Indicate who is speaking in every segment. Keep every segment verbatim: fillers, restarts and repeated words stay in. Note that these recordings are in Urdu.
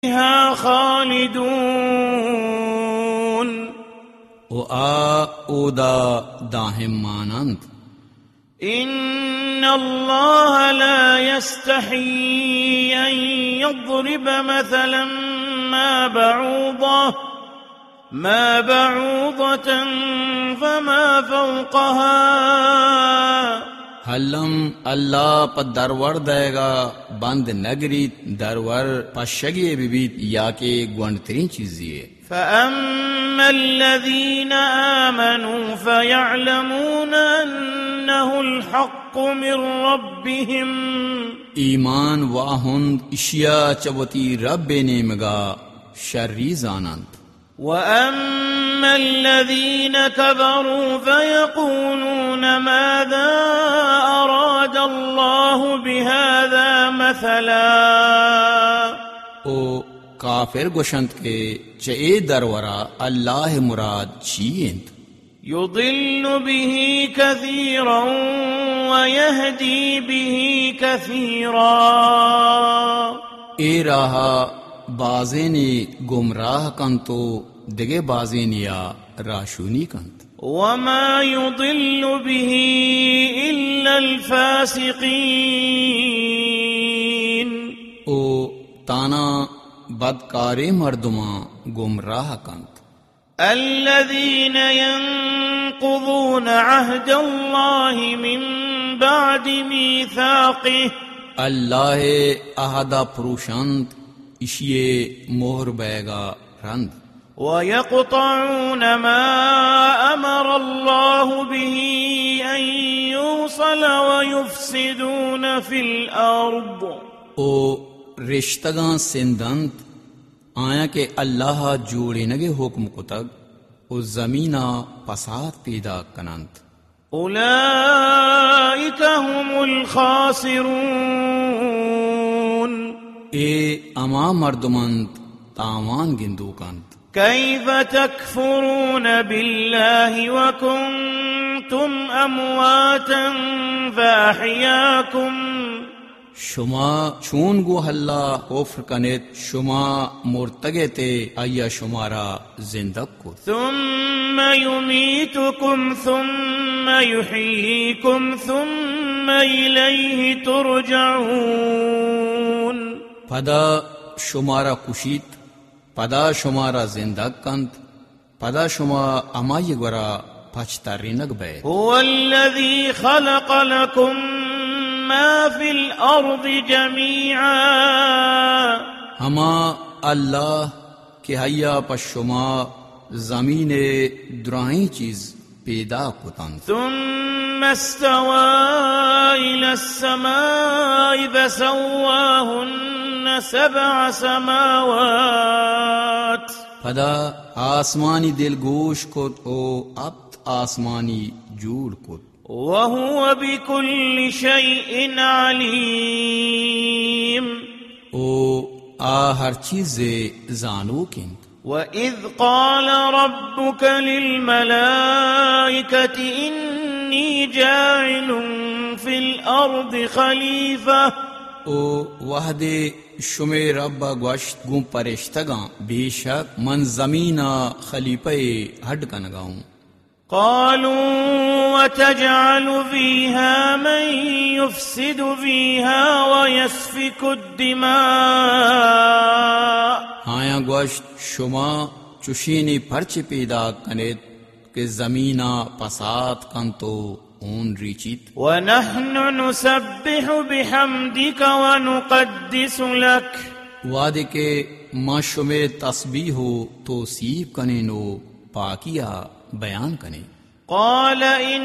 Speaker 1: فيها خالدون
Speaker 2: او آ او دا داہم مانند
Speaker 1: إن الله لا يستحي أن يضرب مثلا ما بعوضة ما بعوضة فما فوقها
Speaker 2: حلم اللہ پا درور دے گا بند نگری درور پا شگی بیبیت یا کہ گونڈترین چیزی ہے.
Speaker 1: فأما الذين آمنوا فيعلمون أنه الحق من ربهم
Speaker 2: ایمان واہند اشیا چوتی رب نیمگا شری زانند.
Speaker 1: وأما الذين كفروا فيقولون ماذا أراد الله بهذا مثلا
Speaker 2: او کافر گوشند کے چئے درورا اللہ مراد چیئند
Speaker 1: يضل به كثيرا ويهدي به كثيرا
Speaker 2: اے راہا بازینی گمراہ کنتو دگے بازینیا راشونی کنت.
Speaker 1: وما يضل به إلا الفاسقين
Speaker 2: او تانا بدکارے مردما گمراہ کنت.
Speaker 1: الذين ينقضون عهد الله من بعد ميثاقه
Speaker 2: اللہ احدہ پروشند اشیے مہر بیگا رند.
Speaker 1: ويقطعون ما أمر الله به أن يوصل ويفسدون في الأرض
Speaker 2: او رشتگاں سندند آیا کہ اللہ جوڑے نگے حکم کتگ او زمینہ پسات پیدا کنند.
Speaker 1: أولئك هم الخاسرون
Speaker 2: اے اما مردمند تاوان گندو کند.
Speaker 1: كيف تكفرون بالله وكنتم أمواتا فأحياكم
Speaker 2: شما چون گو حلا کفر کنت شما مرتگے تے آیا شمارا زندگ کو.
Speaker 1: ثم يميتكم ثم يحييكم ثم إليه ترجعون
Speaker 2: پدا شمارا کشیت پدا شمارا زندگ کند پدا شما امائی گورا پچتا رینگ بے.
Speaker 1: هو الذي خلق لكم ما في الأرض جميعا
Speaker 2: ہما اللہ کہ حیا پشما زمین درائیں چیز پیدا کتن.
Speaker 1: ثم استوى إلى السماء فسواهن سبع سماوات
Speaker 2: پدا آسمانی دل گوش کت او ابت آسمانی جوڑ کت.
Speaker 1: وهو بكل شيء عليم
Speaker 2: او آ ہر چیز زانو کند.
Speaker 1: وَإِذْ قَالَ رَبُّكَ لِلْمَلَائِكَةِ إِنِّي جَاعِلٌ فِي الْأَرْضِ خَلِيفَةً
Speaker 2: او وحد شمی رب گوشت گوں پرشتگاں بے شک من زمینہ خلیفہ ہڈ کنگاؤں.
Speaker 1: قالوا وتجعل فيها من يفسد فيها ويسفك الدماء
Speaker 2: آیا گوشت شما چشینی پرچ پیدا کنید کہ زمینہ پسات کن تو اون ریچیت.
Speaker 1: ونحن نسبح بحمدك ونقدس لك
Speaker 2: وعدے کے ما شمی تسبیح ہو توصیف کنے نو پاکیا بیان کنے.
Speaker 1: قال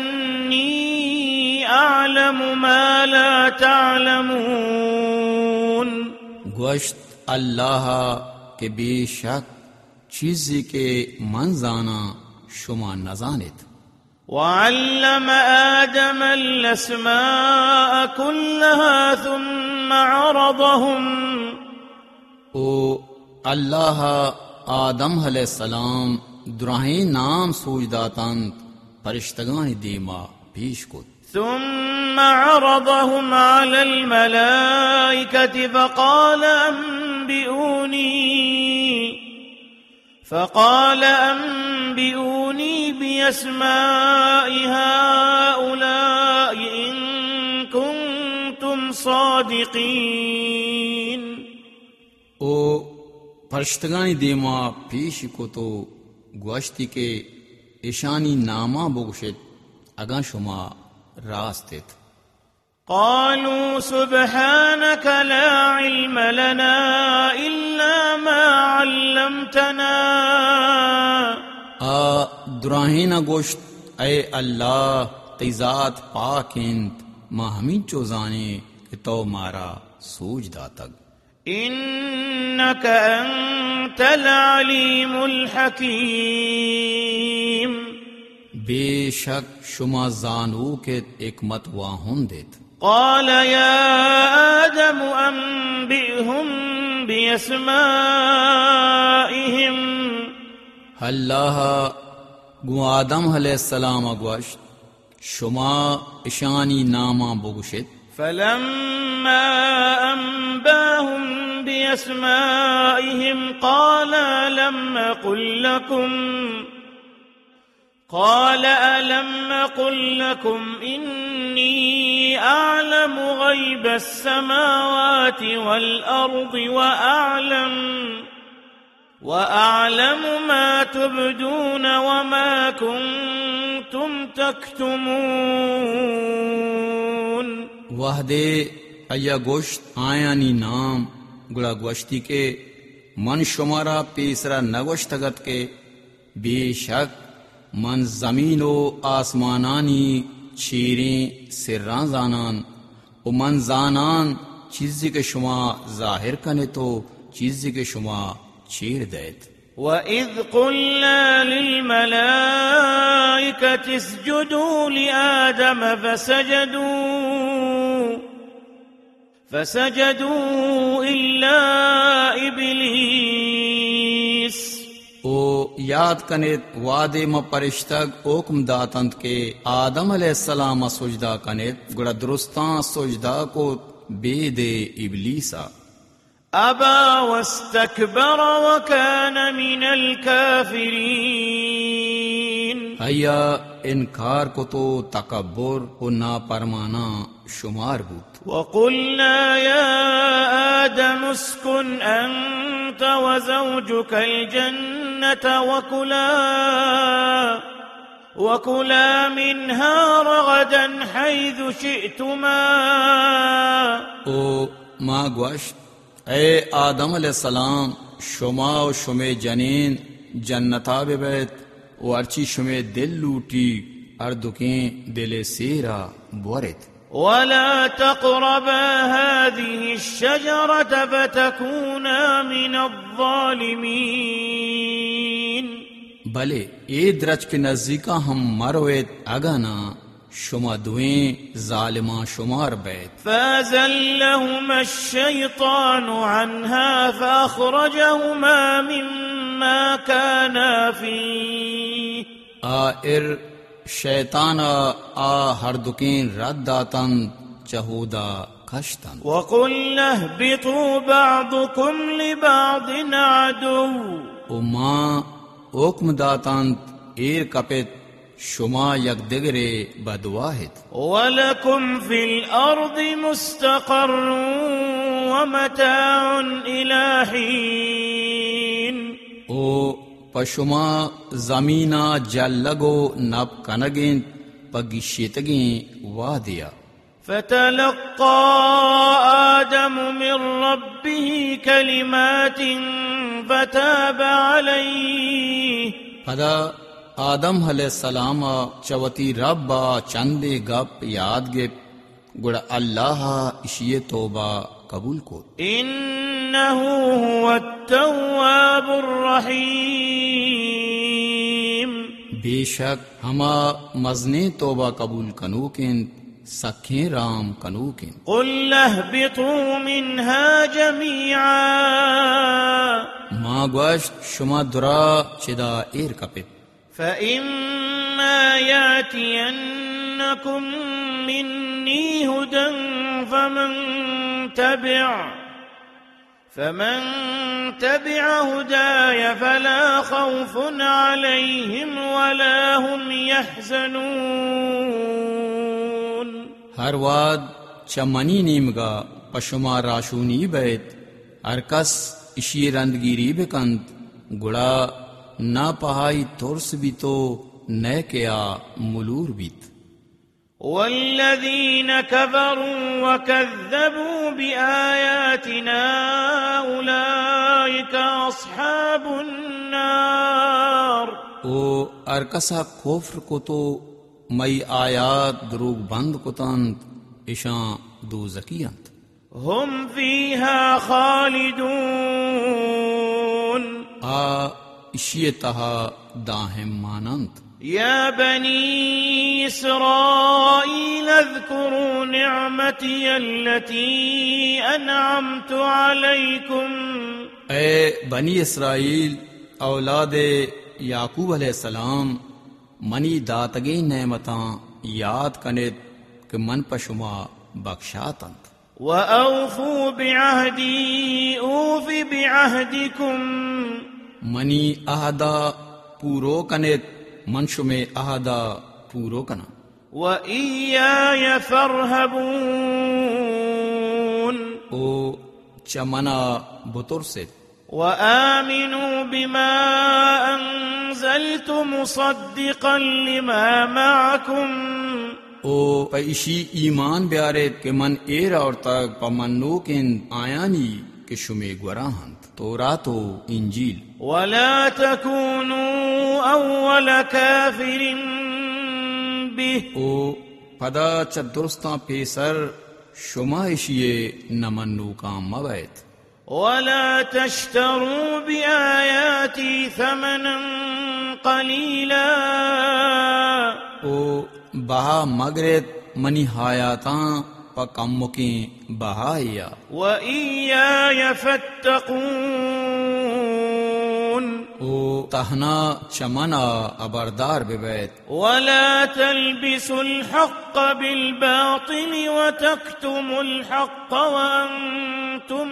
Speaker 1: إني أعلم ما لا تعلمون
Speaker 2: گوشت اللہ کے بے شک چیزی کے منزانا شما نزانت.
Speaker 1: وعلم آدم الأسماء كلها ثم عرضهم
Speaker 2: او اللہ آدم علیہ السلام دراہیں نام سوچ داتان پرشتگان دیما پیش کت.
Speaker 1: ثم عرضهم على الملائكة فقال فقال أنبئوني بأسماء هؤلاء إن كنتم صادقين.
Speaker 2: او پرشتگانی دیما پیش کو تو گوشتی کے ایشانی نامہ بگشت اگاں شما راستت.
Speaker 1: قالوا سبحانك لا علم لنا إلا ما علمتنا.
Speaker 2: آ دراہینا گوشت اے اللہ تی ذات پاک انت ما ہمیں چوزانے کہ تو مارا سوج داتگ.
Speaker 1: إنك أنت العليم الحكيم.
Speaker 2: بے شک شما زانو کے حکمت واہن دیت.
Speaker 1: قال يا آدم أنبئهم بأسمائهم.
Speaker 2: اللہ گو آدم علیہ السلام گوشت شما اشانی نامہ بگشت.
Speaker 1: فلما أنباهم بأسمائهم قال ألم أقل لكم قال ألم أقل لكم إني أعلم غيب السماوات والأرض وأعلم وأعلم ما تبدون وما كنتم تكتمون.
Speaker 2: وحدے ایا گوشت آیانی نام گڑا گوشتی کے من شمارا پیسرا نگوشتگت کے بے شک من زمین و آسمانانی چیریں سران زانان و من زانان چیزی کے شما ظاہر کنے تو چیزی کے شما چیر دیت.
Speaker 1: وَإِذْ قُلْنَا لِلْمَلَائِكَةِ اسْجُدُوا لِآدَمَ فَسَجَدُوا فَسَجَدُوا إِلَّا إِبْلِيسَ.
Speaker 2: او یاد کنیت وعدے ما پرشتگ اوکم داتند کے آدم علیہ السلام سجدہ کنیت گڑا درستان سجدہ کو بے دے ابلیسا.
Speaker 1: ابا واستكبر وكان من الكافرين.
Speaker 2: ایا انکار کو تو تکبر و ناپرمانا شمار بود.
Speaker 1: وقلنا يا آدم اسكن أنت وزوجك الجنة وكلا وكلا منها رغدا حيث شئتما.
Speaker 2: او ما گوشت اے آدم علیہ السلام شما و شمے جنین جنتا بے بیت و ارچی شمے دل لوٹی اردکیں دل سیرا بورت.
Speaker 1: ولا تقربا هذه الشجرة فتكونا من الظالمين.
Speaker 2: بلے اے درج کے نزدیکا ہم مرویت اگانا شما دویں ظالماں شمار بیت.
Speaker 1: فازلهما الشيطان عنها فأخرجهما مما كانا فيه.
Speaker 2: آئر شیطان آ ہر دکین رد داتن چہودا کشتن.
Speaker 1: وقلنا اهبطوا بعضكم لبعض عدو.
Speaker 2: او ماں اوکم داتن ایر کپت شما یک دگرے بدواہد.
Speaker 1: وَلَكُمْ فِي الْأَرْضِ مُسْتَقَرٌّ وَمَتَاعٌ إِلَى حِينٍ.
Speaker 2: او پشما زمینہ جل لگو نب کنگین پگشیتگین وادیا.
Speaker 1: فَتَلَقَّى آدَمُ مِنْ رَبِّهِ كَلِمَاتٍ فَتَابَ عَلَيْهِ.
Speaker 2: پدا آدم علیہ السلام چوتی رب چندے گپ یاد گپ گڑا اللہ اشیے توبہ قبول کو.
Speaker 1: انہو هو التواب الرحیم.
Speaker 2: بے شک ہما مزنے توبہ قبول کنوکن سکھیں رام کنوکن.
Speaker 1: قل اہبطوا منها جمیعا.
Speaker 2: ما گوشت شما درا چدا ایر کپت.
Speaker 1: فَإِمَّا يَأْتِيَنَّكُمْ مِنِّي هُدًى فَمَن تَبِعَ فمن تبع هداي فلا خوف عليهم ولا هم يحزنون.
Speaker 2: ہر واد چمنی نیمگا پشما راشونی بیت ہر کس اشی رندگیری بکند گڑا نہ پہائی ترس بھی تو نہ کیا ملور بیت.
Speaker 1: والذين كفروا وكذبوا بآياتنا أولئك أصحاب النار.
Speaker 2: او ارکسا کفر کو تو مئی آیات دروگ بند کتند اشاں دوزکیانت.
Speaker 1: هم فيها خالدون.
Speaker 2: آ اشیتہا داہم مانند.
Speaker 1: يا بني إسرائيل اذكروا نعمتي التي أنعمت عليكم.
Speaker 2: اے بنی اسرائیل اولاد یعقوب علیہ السلام منی داتگی نعمتاں یاد کنت کہ من پشما بخشاتند.
Speaker 1: وأوفوا بعهدي أوف بعهدكم.
Speaker 2: منی عہدہ پورو کنت منشو میں عہدہ پورو کنا.
Speaker 1: وَإِيَّايَ فَارْهَبُونَ.
Speaker 2: او چمنا بطر سے.
Speaker 1: وَآمِنُوا بِمَا أَنزَلْتُ مُصَدِّقًا لِمَا مَعَكُمْ.
Speaker 2: او پیشی ایمان بیارت کہ من ایر اور تک پمنو کن آیانی کہ شمی گوراہند تورات و انجیل.
Speaker 1: وَلَا تَكُونُوا أَوَّلَ كَافِرٍ بِهِ.
Speaker 2: او پدا چا درستاں پیسر شما اشیے نمنو کام مبیت.
Speaker 1: وَلَا تَشْتَرُوا بِآيَاتِي ثَمَنًا قَلِيلًا.
Speaker 2: او بہا مگرت منی حیاتاں پا کم مکیں بہایا.
Speaker 1: وَإِيَّايَ فَاتَّقُونَ.
Speaker 2: او تہنا چمنا ابردار ببیت.
Speaker 1: وَلَا تَلْبِسُوا الْحَقَّ بِالْبَاطِلِ وَتَكْتُمُوا الْحَقَّ وَأَنْتُمْ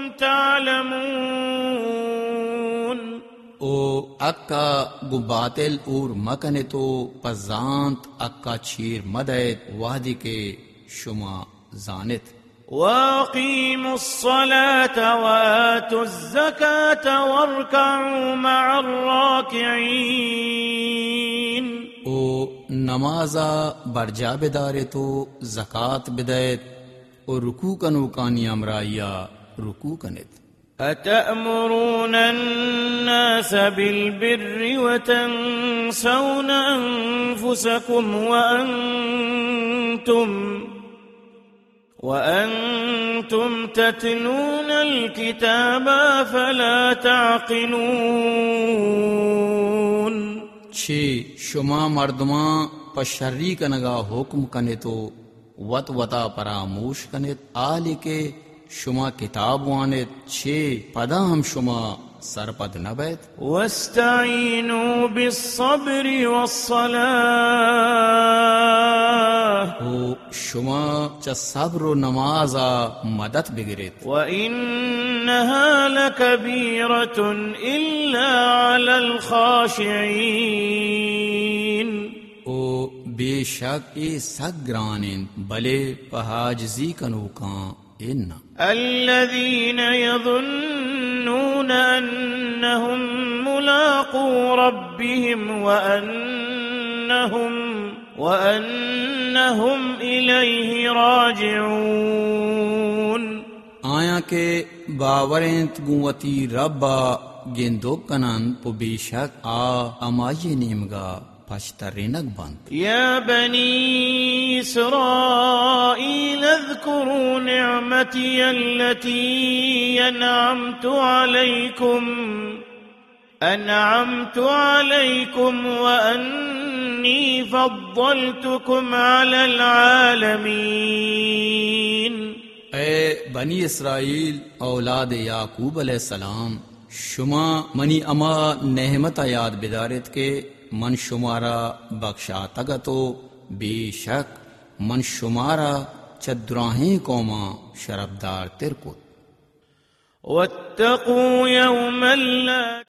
Speaker 1: تَعْلَمُونَ.
Speaker 2: او اکا گو باطل اور مکنے تو پزانت اکا چھیر مدیت وحدی کے شما زانت.
Speaker 1: وَأَقِيمُوا الصَّلَاةَ وَآتُوا الزَّكَاةَ وَارْكَعُوا مَعَ الرَّاكِعِينَ.
Speaker 2: او نمازا برجا بدارے تو زکاة بدیت اور رکوع کنو کانی امرائیا رکوع کنت.
Speaker 1: أَتَأْمُرُونَ النَّاسَ بِالْبِرِّ وَتَنْسَوْنَ أَنفُسَكُمْ وَأَنْتُمْ وَأَنْتُمْ تَتْلُونَ الْكِتَابَ فَلَا تَعْقِلُونَ.
Speaker 2: چھے شما مردماں پشری کنگا حکم کنے تو وط وطا پراموش کنت آلی کے شما کتاب وانت چھے پدا ہم شما سرپد نبیت.
Speaker 1: وَاسْتَعِينُوا بِالصَّبْرِ وَالصَّلَاةِ.
Speaker 2: او شما چا صبر و نمازا مدد بگرت.
Speaker 1: وَإِنَّهَا لَكَبِيرَةٌ إِلَّا عَلَى الْخَاشِعِينَ.
Speaker 2: او بے شک اے سگرانن بلے پہاجزی کنو کان ان.
Speaker 1: الذين يظنون أنهم ملاقو ربهم وأنهم وأنهم إليه راجعون.
Speaker 2: آیا کہ باورنت گوتی ربا گندو کنن پو بے شک آ امائی نیمگا پشترینک بند.
Speaker 1: يا بني إسرائيل اذكروا نعمتي التي أنعمت عليكم أنعمت عليكم وأني فضلتكم على العالمين.
Speaker 2: اے بنی اسرائیل اولاد یعقوب علیہ السلام شما منی اما نعمت یاد بدارت کے من شمارا بخشا تگتو بے شک من شمارا چدراہیں قوما شرفدار ترکت.
Speaker 1: واتقوا يوما لا